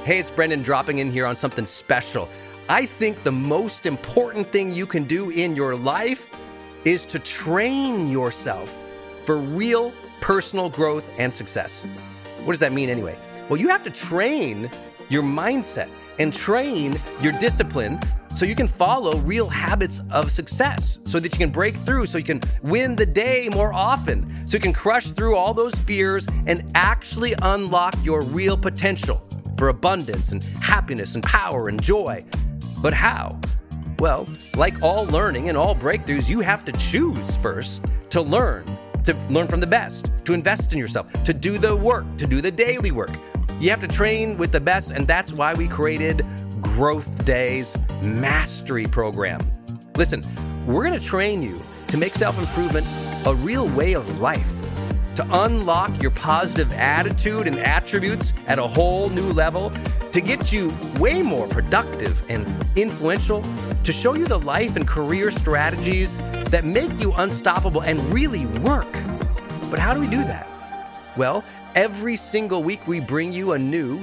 Hey, it's Brendan dropping in here on something special. I think the most important thing you can do in your life is to train yourself for real personal growth and success. What does that mean anyway? Well, you have to train your mindset and train your discipline so you can follow real habits of success, so that you can break through, so you can win the day more often, so you can crush through all those fears and actually unlock your real potential for abundance and happiness and power and joy. But how? Well, like all learning and all breakthroughs, you have to choose first to learn from the best, to invest in yourself, to do the work, to do the daily work. You have to train with the best, and that's why we created Growth Day's Mastery Program. Listen, we're going to train you to make self-improvement a real way of life, to unlock your positive attitude and attributes at a whole new level, to get you way more productive and influential, to show you the life and career strategies that make you unstoppable and really work. But how do we do that? Well, every single week we bring you a new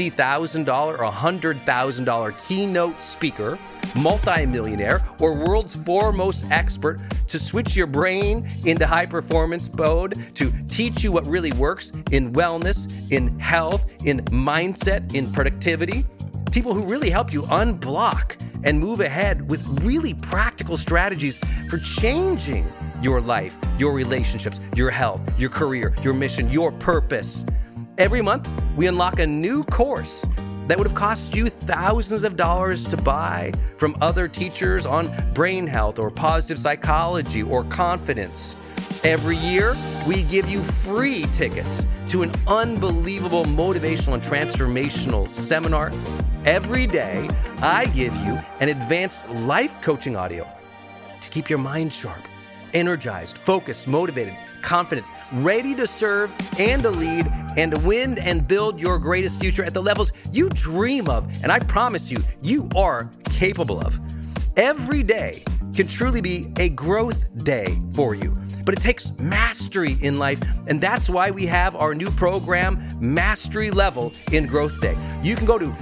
$50,000 or $100,000 keynote speaker, multimillionaire, or world's foremost expert to switch your brain into high performance mode, to teach you what really works in wellness, in health, in mindset, in productivity. People who really help you unblock and move ahead with really practical strategies for changing your life, your relationships, your health, your career, your mission, your purpose. Every month, we unlock a new course that would have cost you thousands of dollars to buy from other teachers on brain health or positive psychology or confidence. Every year, we give you free tickets to an unbelievable motivational and transformational seminar. Every day, I give you an advanced life coaching audio to keep your mind sharp, energized, focused, motivated, confident, ready to serve and to lead and to win and build your greatest future at the levels you dream of. And I promise you, you are capable of. Every day can truly be a growth day for you. But it takes mastery in life, and that's why we have our new program, Mastery Level in Growth Day. You can go to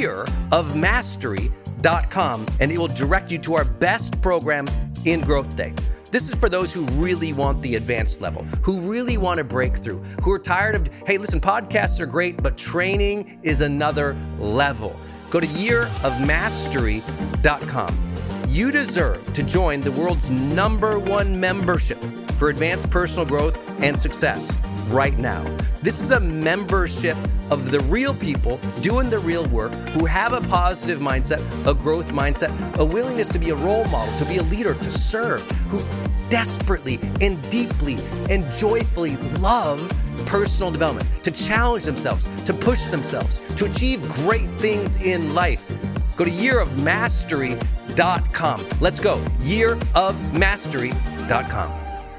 yearofmastery.com, and it will direct you to our best program in Growth Day. This is for those who really want the advanced level, who really want to break through, who are tired of, hey, listen, podcasts are great, but training is another level. Go to yearofmastery.com. You deserve to join the world's #1 membership for advanced personal growth and success right now. This is a membership of the real people doing the real work, who have a positive mindset, a growth mindset, a willingness to be a role model, to be a leader, to serve, who desperately and deeply and joyfully love personal development, to challenge themselves, to push themselves, to achieve great things in life. Go to yearofmastery.com. Let's go. yearofmastery.com.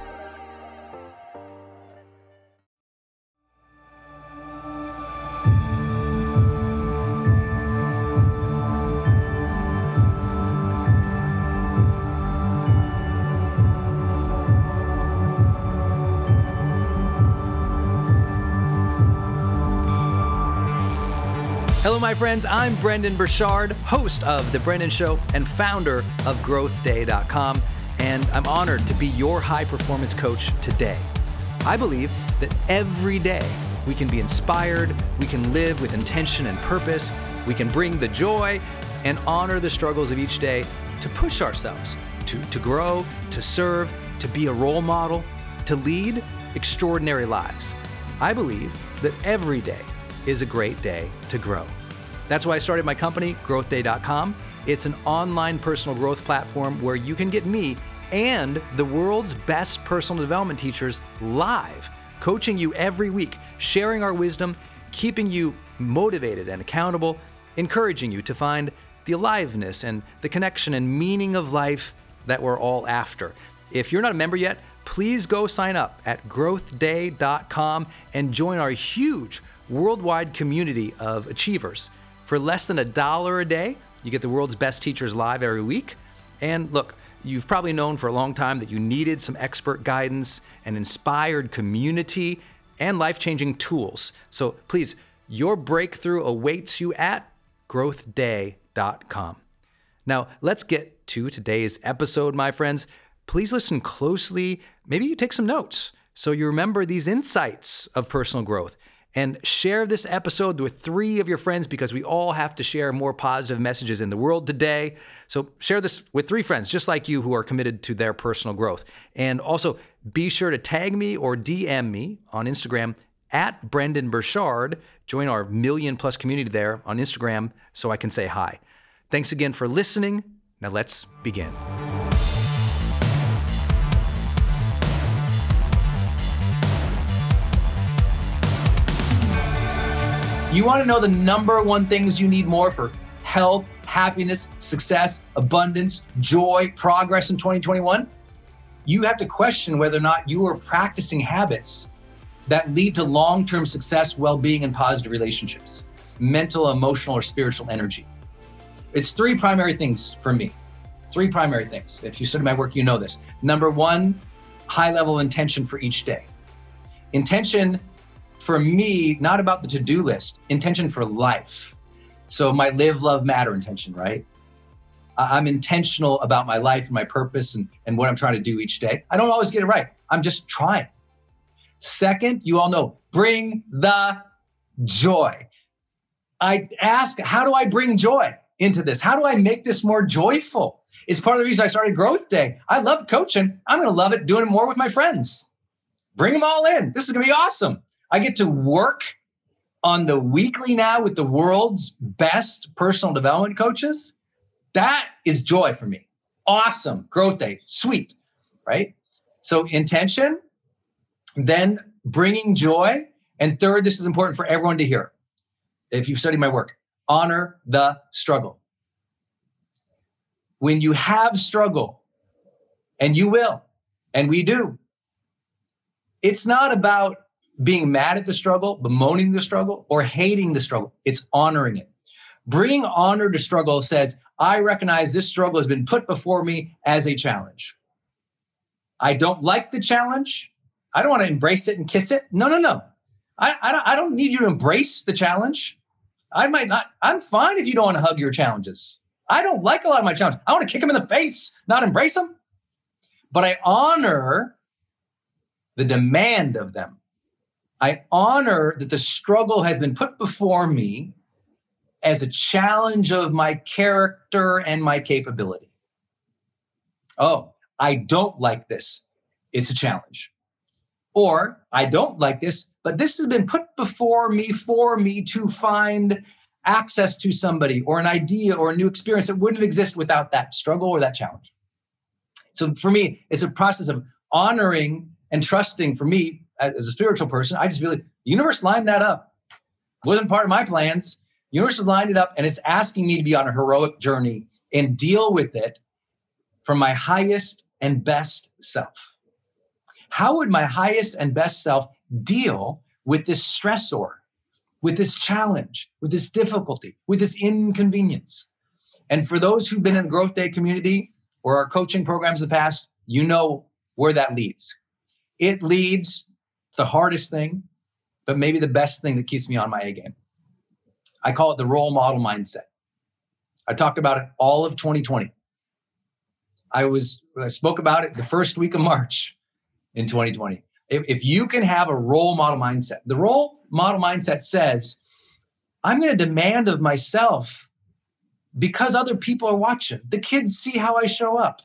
Hello, my friends. I'm Brendon Burchard, host of The Brendan Show and founder of GrowthDay.com, and I'm honored to be your high-performance coach today. I believe that every day we can be inspired, we can live with intention and purpose, we can bring the joy and honor the struggles of each day to push ourselves, to grow, to serve, to be a role model, to lead extraordinary lives. I believe that every day is a great day to grow. That's why I started my company, GrowthDay.com. It's an online personal growth platform where you can get me and the world's best personal development teachers live, coaching you every week, sharing our wisdom, keeping you motivated and accountable, encouraging you to find the aliveness and the connection and meaning of life that we're all after. If you're not a member yet, please go sign up at GrowthDay.com and join our huge worldwide community of achievers. For less than $1 a day, you get the world's best teachers live every week. And look, you've probably known for a long time that you needed some expert guidance, an inspired community, and life-changing tools. So please Your breakthrough awaits you at growthday.com. Now, let's get to today's episode, my friends. Please listen closely. Maybe you take some notes so you remember these insights of personal growth. And share this episode with 3 of your friends, because we all have to share more positive messages in the world today. So share this with 3 friends just like you who are committed to their personal growth. And also be sure to tag me or DM me on Instagram at Brendon Burchard. Join our 1 million+ community there on Instagram so I can say hi. Thanks again for listening. Now let's begin. You want to know the number 1 things you need more for health, happiness, success, abundance, joy, progress in 2021? You have to question whether or not you are practicing habits that lead to long-term success, well-being, and positive relationships, mental, emotional, or spiritual energy. It's 3 primary things for me. 3 primary things. If you study my work, you know this. Number 1, high level intention for each day. Intention for me, not about the to-do list, intention for life. So my live, love, matter intention, right? I'm intentional about my life and my purpose and what I'm trying to do each day. I don't always get it right. I'm just trying. Second, you all know, bring the joy. I ask, how do I bring joy into this? How do I make this more joyful? It's part of the reason I started Growth Day. I love coaching. I'm going to love it doing it more with my friends. Bring them all in. This is going to be awesome. I get to work on the weekly now with the world's best personal development coaches. That is joy for me. Awesome. Growth Day. Sweet. Right? So intention, then bringing joy. And third, this is important for everyone to hear. If you've studied my work, honor the struggle. When you have struggle, and you will, and we do, it's not about being mad at the struggle, bemoaning the struggle, or hating the struggle. It's honoring it. Bringing honor to struggle says, I recognize this struggle has been put before me as a challenge. I don't like the challenge. I don't want to embrace it and kiss it. No. I don't need you to embrace the challenge. I might not. I'm fine if you don't want to hug your challenges. I don't like a lot of my challenges. I want to kick them in the face, not embrace them. But I honor the demand of them. I honor that the struggle has been put before me as a challenge of my character and my capability. Oh, I don't like this. It's a challenge. Or I don't like this, but this has been put before me for me to find access to somebody or an idea or a new experience that wouldn't exist without that struggle or that challenge. So for me, it's a process of honoring and trusting. For me, as a spiritual person, I just feel like the universe lined that up. It wasn't part of my plans. The universe has lined it up, and it's asking me to be on a heroic journey and deal with it from my highest and best self. How would my highest and best self deal with this stressor, with this challenge, with this difficulty, with this inconvenience? And for those who've been in the Growth Day community or our coaching programs in the past, you know where that leads. It leads the hardest thing, but maybe the best thing that keeps me on my A game. I call it the role model mindset. I talked about it all of 2020. I spoke about it the first week of March in 2020. If you can have a role model mindset, the role model mindset says, I'm going to demand of myself because other people are watching. The kids see how I show up.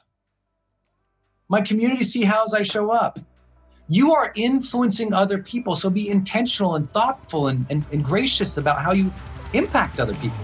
My community see how I show up. You are influencing other people, so be intentional and thoughtful and gracious about how you impact other people.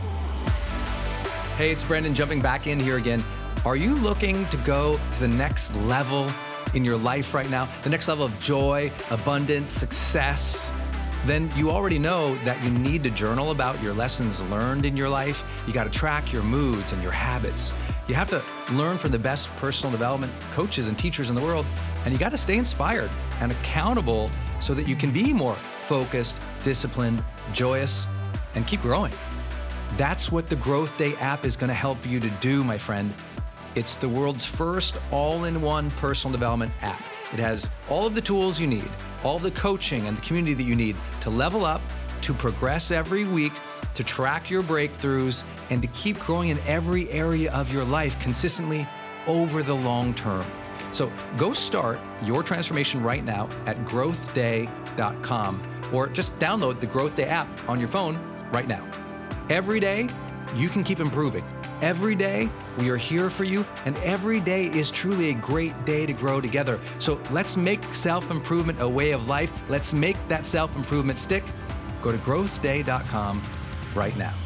Hey, it's Brendon jumping back in here again. Are you looking to go to the next level in your life right now? The next level of joy, abundance, success? Then you already know that you need to journal about your lessons learned in your life. You got to track your moods and your habits. You have to learn from the best personal development coaches and teachers in the world. And you got to stay inspired and accountable so that you can be more focused, disciplined, joyous, and keep growing. That's what the Growth Day app is going to help you to do, my friend. It's the world's first all-in-one personal development app. It has all of the tools you need, all the coaching and the community that you need to level up, to progress every week, to track your breakthroughs, and to keep growing in every area of your life consistently over the long term. So go start your transformation right now at growthday.com, or just download the Growth Day app on your phone right now. Every day, you can keep improving. Every day, we are here for you, and every day is truly a great day to grow together. So let's make self-improvement a way of life. Let's make that self-improvement stick. Go to growthday.com right now.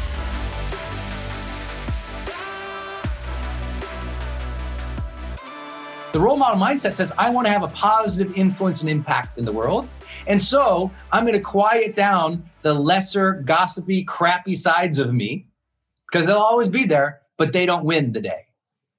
The role model mindset says, I want to have a positive influence and impact in the world. And so I'm going to quiet down the lesser, gossipy, crappy sides of me, because they'll always be there, but they don't win the day.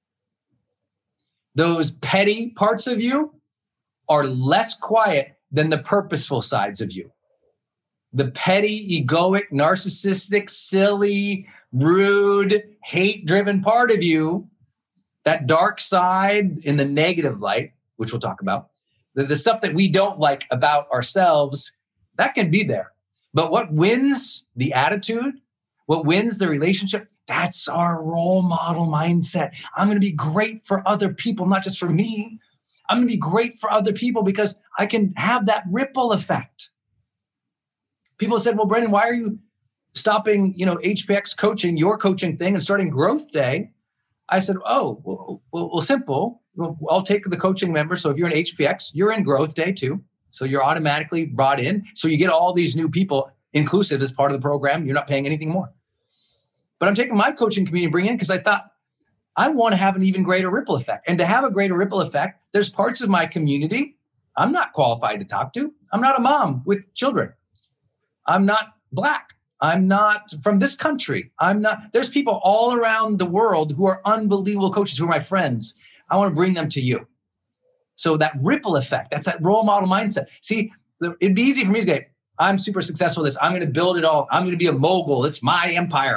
Those petty parts of you are less quiet than the purposeful sides of you. The petty, egoic, narcissistic, silly, rude, hate-driven part of you, that dark side in the negative light, which we'll talk about, the stuff that we don't like about ourselves, that can be there. But what wins the attitude, what wins the relationship, that's our role model mindset. I'm going to be great for other people, not just for me. I'm going to be great for other people because I can have that ripple effect. People said, well, Brendan, why are you stopping, HPX coaching, your coaching thing, and starting Growth Day? I said, well, simple. I'll take the coaching member. So if you're in HPX, you're in Growth Day too. So you're automatically brought in. So you get all these new people inclusive as part of the program. You're not paying anything more. But I'm taking my coaching community and bringing in because I thought I want to have an even greater ripple effect. And to have a greater ripple effect, there's parts of my community I'm not qualified to talk to. I'm not a mom with children. I'm not Black. I'm not from this country. There's people all around the world who are unbelievable coaches, who are my friends. I want to bring them to you. So that ripple effect, that's that role model mindset. See, it'd be easy for me to say, I'm super successful at this. I'm going to build it all. I'm going to be a mogul. It's my empire.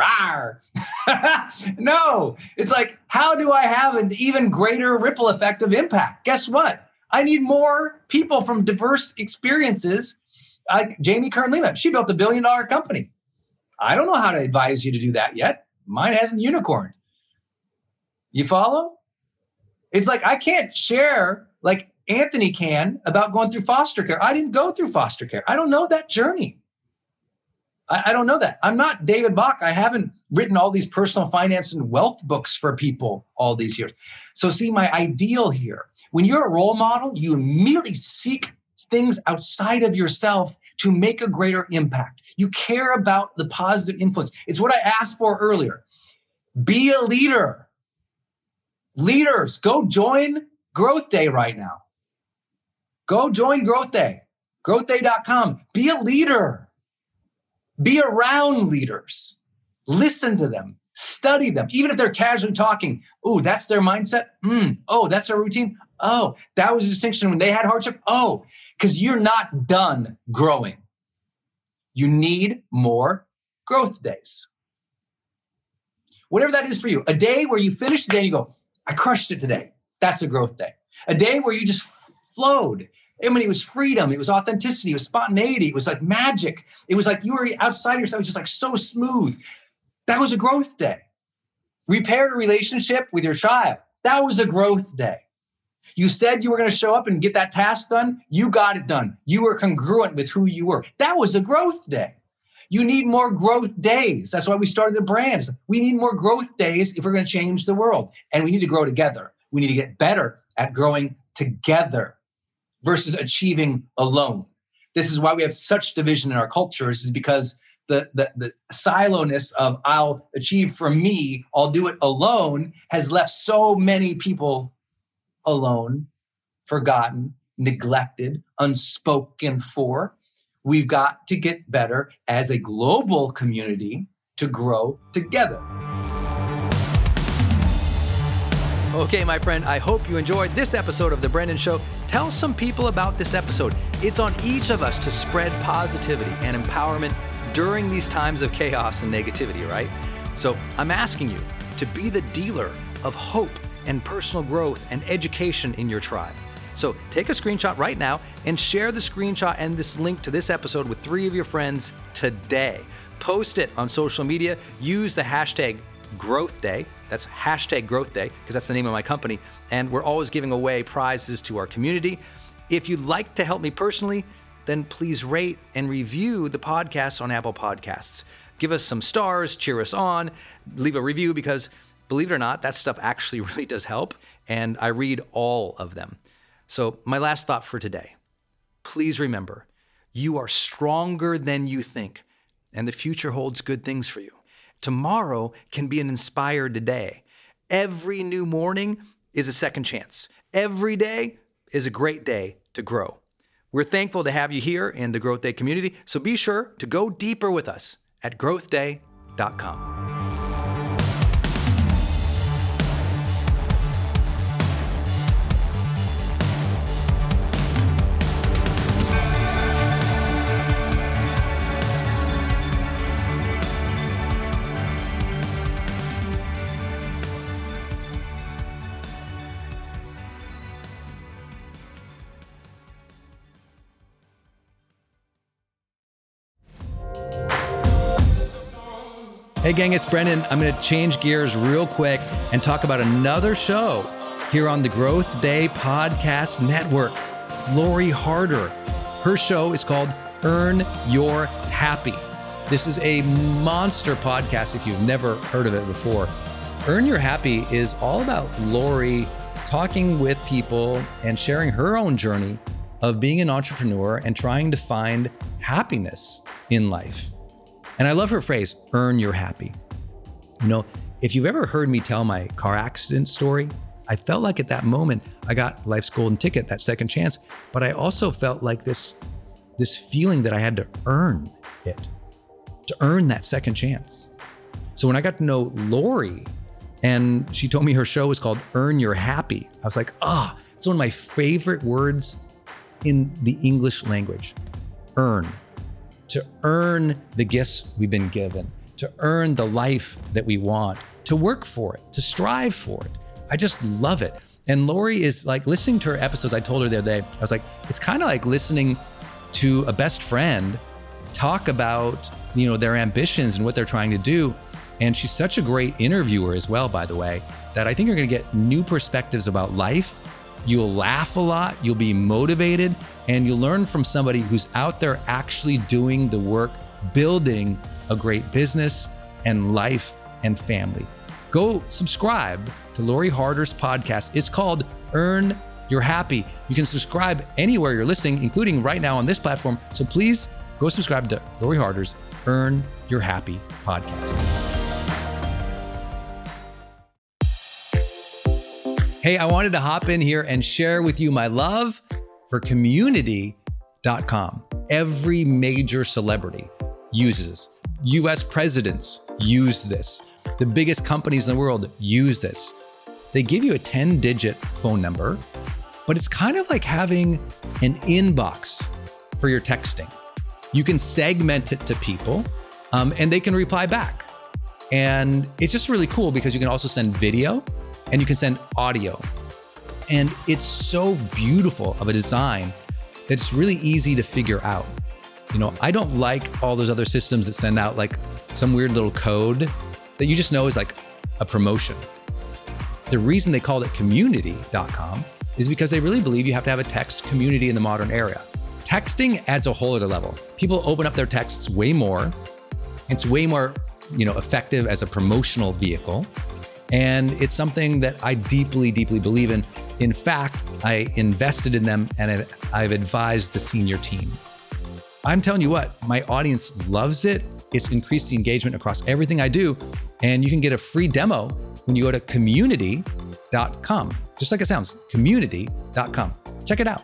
No, it's like, how do I have an even greater ripple effect of impact? Guess what? I need more people from diverse experiences. Like Jamie Kern-Lima, she built $1 billion company. I don't know how to advise you to do that yet. Mine hasn't unicorned. You follow? It's like, I can't share like Anthony can about going through foster care. I didn't go through foster care. I don't know that journey. I don't know that. I'm not David Bach. I haven't written all these personal finance and wealth books for people all these years. So see, my ideal here, when you're a role model, you immediately seek things outside of yourself to make a greater impact. You care about the positive influence. It's what I asked for earlier. Be a leader. Leaders, go join Growth Day right now. Go join Growth Day, growthday.com. Be a leader. Be around leaders. Listen to them. Study them. Even if they're casually talking, oh, that's their mindset. Oh, that's their routine. Oh, that was a distinction when they had hardship. Oh, because you're not done growing. You need more growth days. Whatever that is for you. A day where you finish the day and you go, I crushed it today. That's a growth day. A day where you just flowed. I mean, it was freedom. It was authenticity. It was spontaneity. It was like magic. It was like you were outside of yourself. It was just like so smooth. That was a growth day. Repaired a relationship with your child. That was a growth day. You said you were going to show up and get that task done. You got it done. You were congruent with who you were. That was a growth day. You need more growth days. That's why we started the brand. We need more growth days if we're going to change the world. And we need to grow together. We need to get better at growing together versus achieving alone. This is why we have such division in our cultures, is because the silo-ness of I'll achieve for me, I'll do it alone, has left so many people alone, forgotten, neglected, unspoken for. We've got to get better as a global community to grow together. Okay, my friend, I hope you enjoyed this episode of The Brendan Show. Tell some people about this episode. It's on each of us to spread positivity and empowerment during these times of chaos and negativity, right? So I'm asking you to be the dealer of hope and personal growth and education in your tribe. So take a screenshot right now and share the screenshot and this link to this episode with 3 of your friends today. Post it on social media. Use the hashtag Growth Day. That's hashtag Growth Day because that's the name of my company. And we're always giving away prizes to our community. If you'd like to help me personally, then please rate and review the podcast on Apple Podcasts. Give us some stars, cheer us on, leave a review because believe it or not, that stuff actually really does help. And I read all of them. So my last thought for today, please remember, you are stronger than you think, and the future holds good things for you. Tomorrow can be an inspired day. Every new morning is a second chance. Every day is a great day to grow. We're thankful to have you here in the Growth Day community, so be sure to go deeper with us at growthday.com. Hey gang, it's Brendan. I'm going to change gears real quick and talk about another show here on the Growth Day Podcast Network. Lori Harder. Her show is called Earn Your Happy. This is a monster podcast if you've never heard of it before. Earn Your Happy is all about Lori talking with people and sharing her own journey of being an entrepreneur and trying to find happiness in life. And I love her phrase, earn your happy. You know, if you've ever heard me tell my car accident story, I felt like at that moment, I got life's golden ticket, that second chance, but I also felt like this feeling that I had to earn it, to earn that second chance. So when I got to know Lori and she told me her show was called Earn Your Happy, I was like, it's one of my favorite words in the English language, earn. To earn the gifts we've been given, to earn the life that we want, to work for it, to strive for it. I just love it. And Lori is like, listening to her episodes, I told her the other day, I was like, it's kind of like listening to a best friend talk about, you know, their ambitions and what they're trying to do. And she's such a great interviewer as well, by the way, that I think you're going to get new perspectives about life. You'll laugh a lot, you'll be motivated, and you'll learn from somebody who's out there actually doing the work, building a great business and life and family. Go subscribe to Lori Harder's podcast. It's called Earn Your Happy. You can subscribe anywhere you're listening, including right now on this platform. So please go subscribe to Lori Harder's Earn Your Happy podcast. Hey, I wanted to hop in here and share with you my love for Community.com. Every major celebrity uses this. US presidents use this. The biggest companies in the world use this. They give you a 10-digit phone number, but it's kind of like having an inbox for your texting. You can segment it to people, and they can reply back. And it's just really cool because you can also send video and you can send audio. And it's so beautiful of a design that it's really easy to figure out. You know, I don't like all those other systems that send out like some weird little code that you just know is like a promotion. The reason they called it Community.com is because they really believe you have to have a text community in the modern era. Texting adds a whole other level. People open up their texts way more. It's way more, effective as a promotional vehicle. And it's something that I deeply, deeply believe in. In fact, I invested in them and I've advised the senior team. I'm telling you what, my audience loves it. It's increased the engagement across everything I do. And you can get a free demo when you go to community.com. Just like it sounds, community.com. Check it out.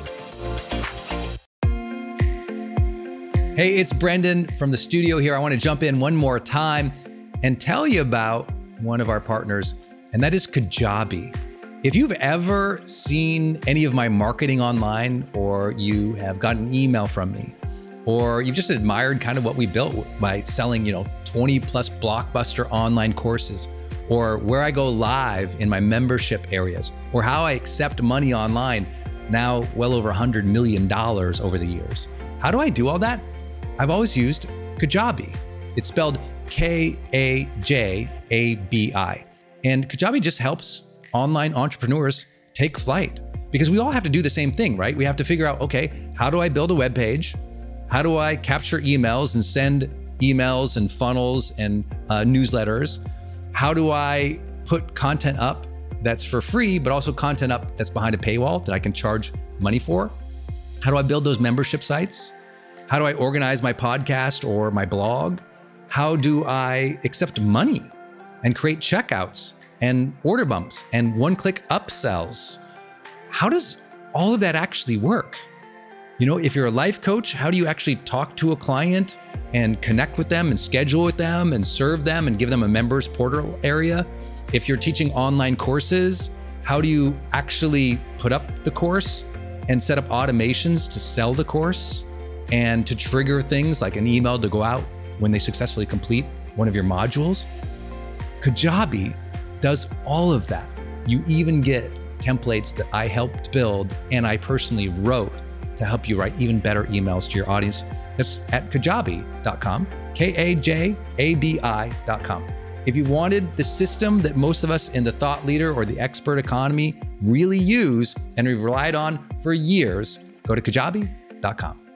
Hey, it's Brendan from the studio here. I want to jump in one more time and tell you about one of our partners, and that is Kajabi. If you've ever seen any of my marketing online, or you have gotten an email from me, or you've just admired kind of what we built by selling, 20 plus blockbuster online courses, or where I go live in my membership areas, or how I accept money online, now well over $100 million over the years. How do I do all that? I've always used Kajabi. It's spelled Kajabi. And Kajabi just helps online entrepreneurs take flight, because we all have to do the same thing, right? We have to figure out, okay, how do I build a web page? How do I capture emails and send emails and funnels and newsletters? How do I put content up that's for free, but also content up that's behind a paywall that I can charge money for? How do I build those membership sites? How do I organize my podcast or my blog? How do I accept money and create checkouts and order bumps and one-click upsells? How does all of that actually work? You know, if you're a life coach, how do you actually talk to a client and connect with them and schedule with them and serve them and give them a members portal area? If you're teaching online courses, how do you actually put up the course and set up automations to sell the course and to trigger things like an email to go out when they successfully complete one of your modules? Kajabi does all of that. You even get templates that I helped build and I personally wrote to help you write even better emails to your audience. That's at kajabi.com, Kajabi.com. If you wanted the system that most of us in the thought leader or the expert economy really use and we've relied on for years, go to kajabi.com.